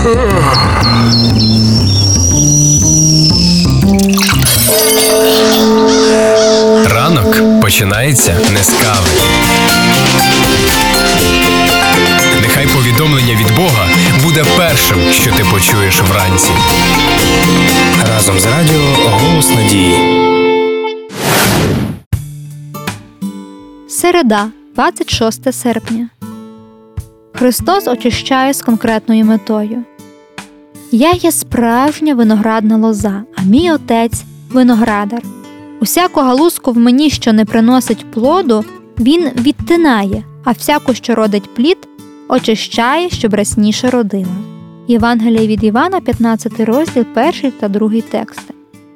Ранок починається не з кави. Нехай повідомлення від Бога буде першим, що ти почуєш вранці. Разом з радіо «Голос надії». Середа, 26 серпня. Христос очищає з конкретною метою. «Я є справжня виноградна лоза, а мій Отець – виноградар. Усяку галузку в мені, що не приносить плоду, він відтинає, а всяку, що родить плід, очищає, щоб рясніше родила». Євангеліє від Івана, 15 розділ, 1 та 2 тексти.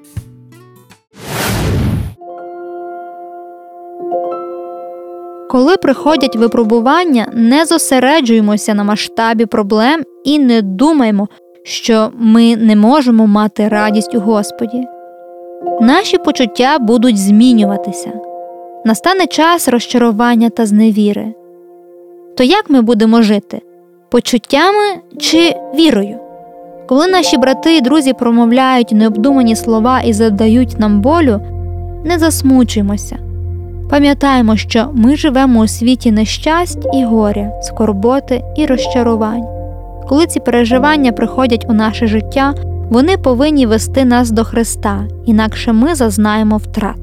Коли приходять випробування, не зосереджуємося на масштабі проблем і не думаємо, що ми не можемо мати радість у Господі. Наші почуття будуть змінюватися. Настане час розчарування та зневіри. То як ми будемо жити? Почуттями чи вірою? Коли наші брати і друзі промовляють необдумані слова і завдають нам болю, не засмучуємося. Пам'ятаємо, що ми живемо у світі нещасть і горя, скорботи і розчарувань. Коли ці переживання приходять у наше життя, вони повинні вести нас до Христа, інакше ми зазнаємо втрат.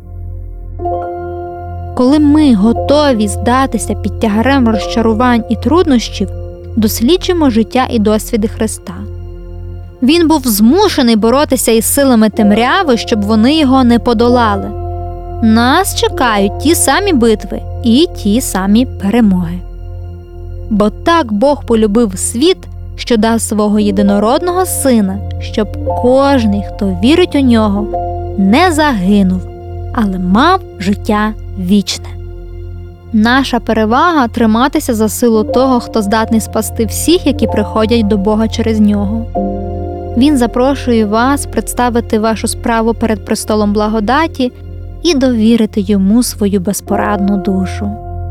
Коли ми готові здатися під тягарем розчарувань і труднощів, досліджуємо життя і досвіди Христа. Він був змушений боротися із силами темряви, щоб вони його не подолали. Нас чекають ті самі битви і ті самі перемоги. Бо так Бог полюбив світ, що дав свого єдинородного Сина, щоб кожний, хто вірить у Нього, не загинув, але мав життя вічне. Наша перевага – триматися за силу того, хто здатний спасти всіх, які приходять до Бога через Нього. Він запрошує вас представити вашу справу перед престолом благодаті і довірити Йому свою безпорадну душу.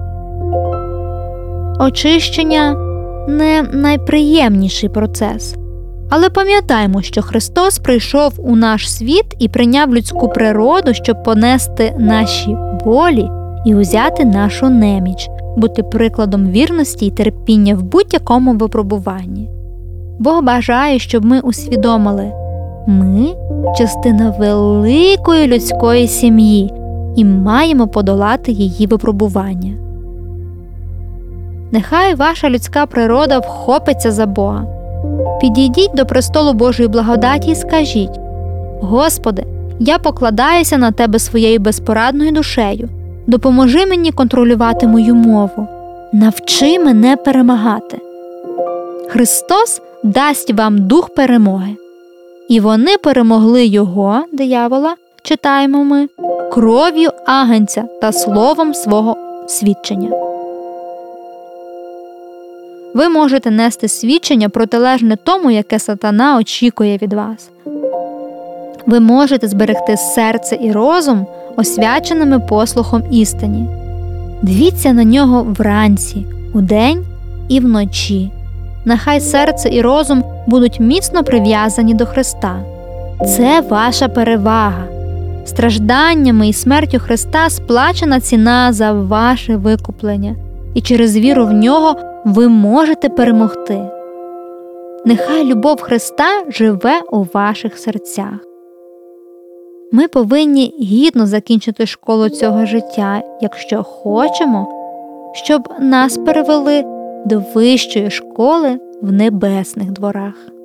Очищення – не найприємніший процес. Але пам'ятаймо, що Христос прийшов у наш світ і прийняв людську природу, щоб понести наші болі і узяти нашу неміч, бути прикладом вірності і терпіння в будь-якому випробуванні. Бог бажає, щоб ми усвідомили – ми – частина великої людської сім'ї і маємо подолати її випробування. Нехай ваша людська природа вхопиться за Бога. Підійдіть до престолу Божої благодаті і скажіть: «Господи, я покладаюся на Тебе своєю безпорадною душею. Допоможи мені контролювати мою мову. Навчи мене перемагати». Христос дасть вам дух перемоги. І вони перемогли його, диявола, читаємо ми, кров'ю агнця та словом свого свідчення. Ви можете нести свідчення протилежне тому, яке сатана очікує від вас. Ви можете зберегти серце і розум освяченими послухом істині. Дивіться на нього вранці, удень і вночі. Нехай серце і розум будуть міцно прив'язані до Христа. Це ваша перевага. Стражданнями і смертю Христа сплачена ціна за ваше викуплення, і через віру в Нього ви можете перемогти. Нехай любов Христа живе у ваших серцях. Ми повинні гідно закінчити школу цього життя, якщо хочемо, щоб нас перевели до вищої школи в небесних дворах.